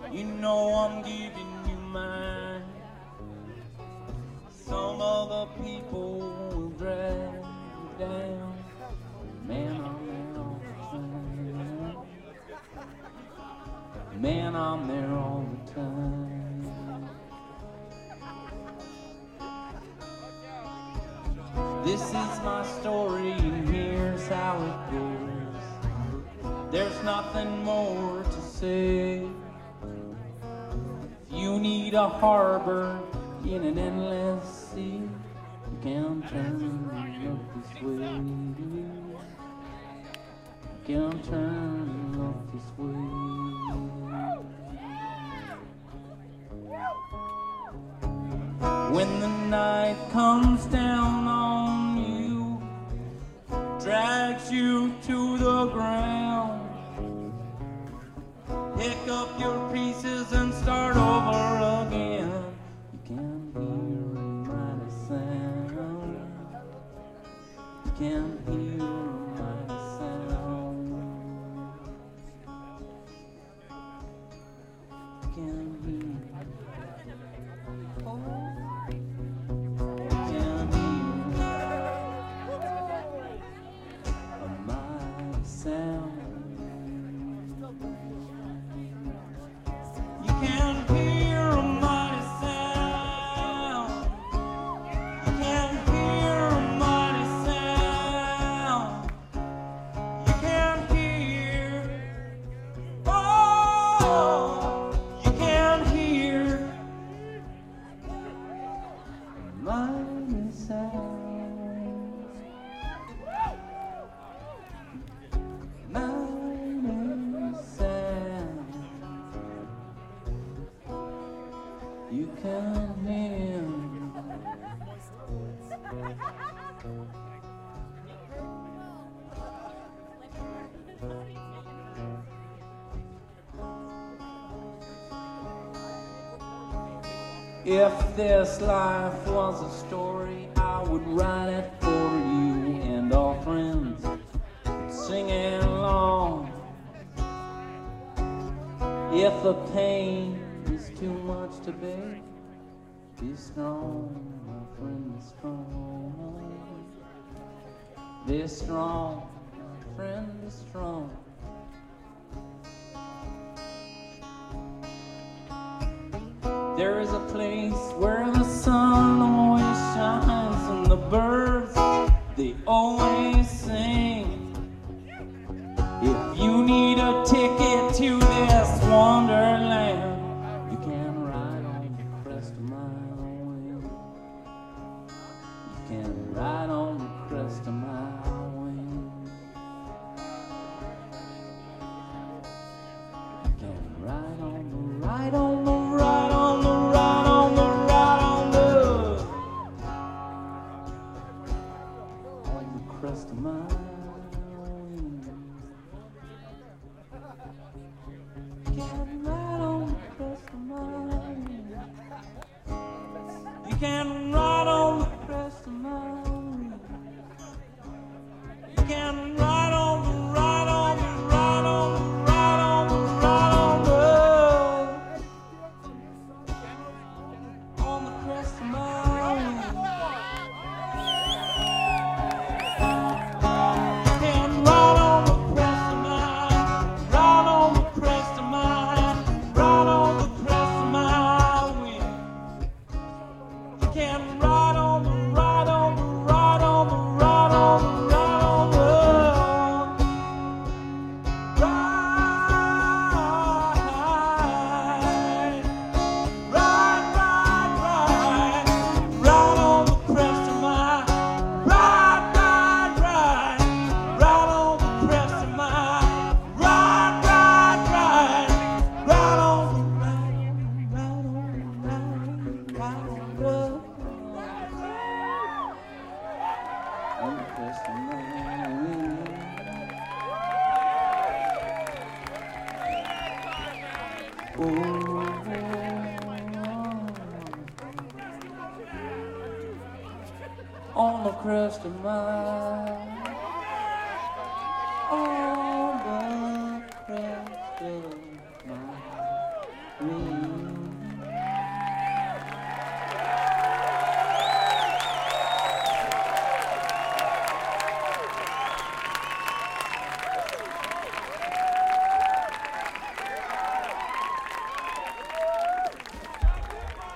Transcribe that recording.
You know I'm giving you mine. Some other people will drag you down. Man, I'm there all the time. Man, I'm there all the time. This is my story and here's how it goes. There's nothing more to say. If you need a harbor in an endless sea, you can turn up this way. You can turn up this way. When the night comes down on you, drags you to the ground, pick up your pieces and start over again. You can hear a mighty sound. You can hear a mighty sound. You can hear. Oh. You can hear. If this life was a story, I would write it for you and all friends singing along. If the pain is too much to bear, be strong, my friend, be strong. Be strong, my friend, be strong. There is a place where the sun always shines and the birds, they always sing. If you need a ticket to this wonderland, you can ride on the crest of my wing. You can ride on the crest of my wing. You can ride on the, ride on the, ride on the, ride on the, ride on the crest of my wing. You can ride on the crest of my wing. You can ride on the crest of my wing. You can ride on the, ride on the, ride on the, ride on the, ride on the crest of my wing. You can ride on the crest of my, ride on the crest of my, ride on the crest of my wing. You can ride on the, ride on the, ride on the, ride on the, ride on the, ride, ride, ride, ride on the crest of my, ride, ride, ride, ride on the crest of my, ride, ride, ride, ride on the, ride on the, ride on the, on the crest of my wing. Oh, on the crest of my, oh.